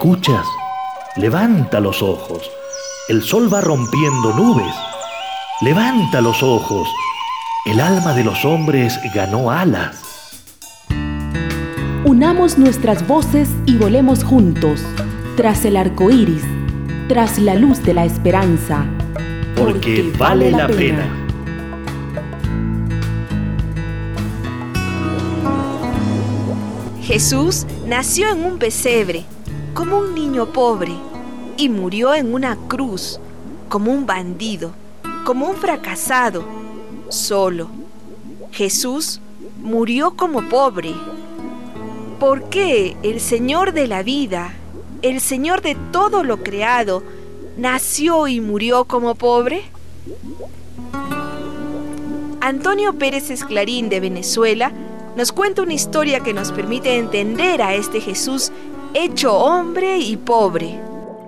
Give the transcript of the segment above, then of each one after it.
escuchas? Levanta los ojos. El sol va rompiendo nubes. Levanta los ojos. El alma de los hombres ganó alas. Unamos nuestras voces y volemos juntos, tras el arco iris, tras la luz de la esperanza. Porque vale la pena. Jesús nació en un pesebre, como un niño pobre, y murió en una cruz, como un bandido, como un fracasado, solo. Jesús murió como pobre. ¿Por qué el Señor de la vida, el Señor de todo lo creado, nació y murió como pobre? Antonio Pérez Esclarín, de Venezuela, nos cuenta una historia que nos permite entender a este Jesús hecho hombre y pobre.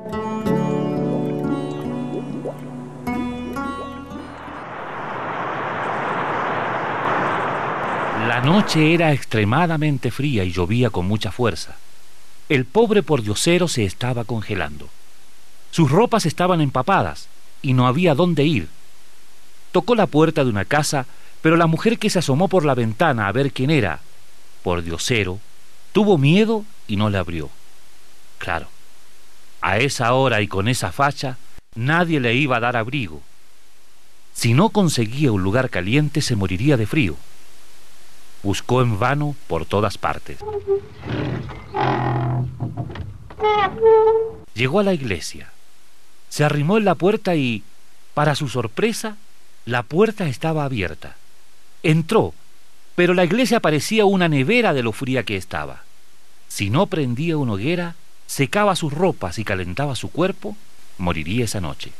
La noche era extremadamente fría y llovía con mucha fuerza. El pobre pordiosero se estaba congelando. Sus ropas estaban empapadas y no había dónde ir. Tocó la puerta de una casa, pero la mujer que se asomó por la ventana a ver quién era, pordiosero, tuvo miedo y no le abrió. Claro, a esa hora y con esa facha, nadie le iba a dar abrigo. Si no conseguía un lugar caliente, se moriría de frío. Buscó en vano por todas partes. Llegó a la iglesia. Se arrimó en la puerta y, para su sorpresa, la puerta estaba abierta. Entró, pero la iglesia parecía una nevera de lo fría que estaba. Si no prendía una hoguera, secaba sus ropas y calentaba su cuerpo, moriría esa noche.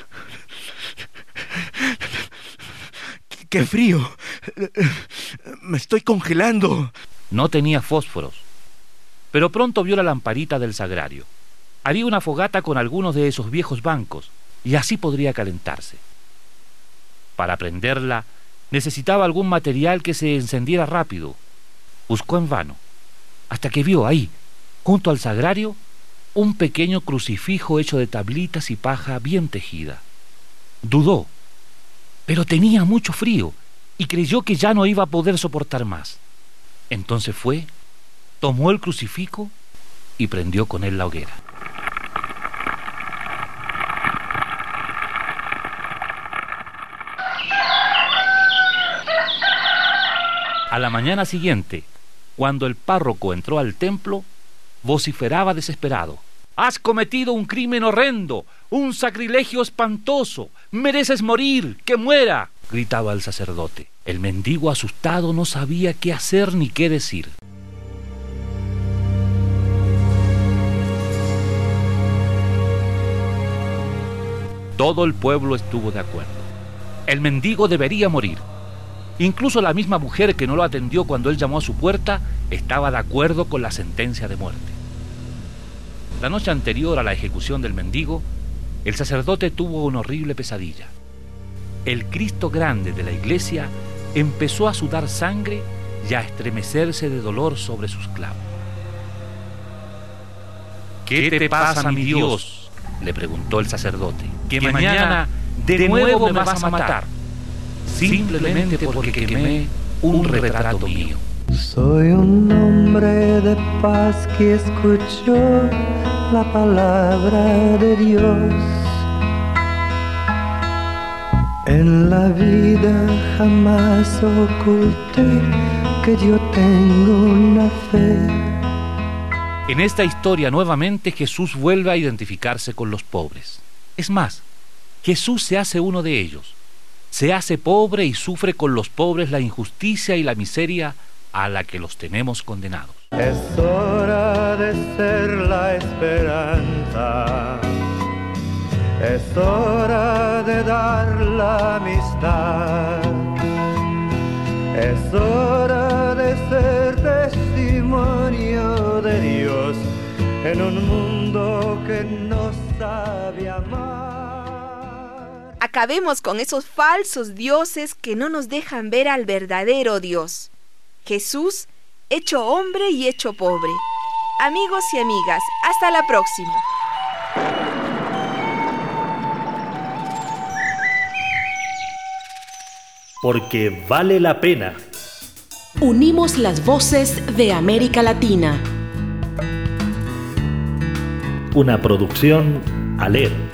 ¡Qué frío! ¡Me estoy congelando! No tenía fósforos, pero pronto vio la lamparita del sagrario. Haría una fogata con algunos de esos viejos bancos y así podría calentarse. Para prenderla, necesitaba algún material que se encendiera rápido. Buscó en vano, hasta que vio ahí, junto al sagrario, un pequeño crucifijo hecho de tablitas y paja bien tejida. Dudó, pero tenía mucho frío y creyó que ya no iba a poder soportar más. Entonces fue, tomó el crucifijo y prendió con él la hoguera. A la mañana siguiente, cuando el párroco entró al templo, vociferaba desesperado: «Has cometido un crimen horrendo, un sacrilegio espantoso, mereces morir, que muera», gritaba el sacerdote. El mendigo, asustado, no sabía qué hacer ni qué decir. Todo el pueblo estuvo de acuerdo. El mendigo debería morir. Incluso la misma mujer que no lo atendió cuando él llamó a su puerta estaba de acuerdo con la sentencia de muerte. La noche anterior a la ejecución del mendigo, el sacerdote tuvo una horrible pesadilla. El Cristo grande de la iglesia empezó a sudar sangre y a estremecerse de dolor sobre sus clavos. «¿Qué te pasa, mi Dios?», le preguntó el sacerdote. «¿Que mañana de nuevo me vas a matar? Simplemente porque quemé un retrato mío». Soy un hombre de paz que escuchó la palabra de Dios. En la vida jamás oculté que yo tengo una fe. En esta historia nuevamente Jesús vuelve a identificarse con los pobres. Es más, Jesús se hace uno de ellos. Se hace pobre y sufre con los pobres la injusticia y la miseria a la que los tenemos condenados. Es hora de ser la esperanza. Es hora de dar la amistad. Es hora de ser testimonio de Dios en un mundo que no sabe amar. Acabemos con esos falsos dioses que no nos dejan ver al verdadero Dios. Jesús, hecho hombre y hecho pobre. Amigos y amigas, hasta la próxima. Porque vale la pena. Unimos las voces de América Latina. Una producción Aler.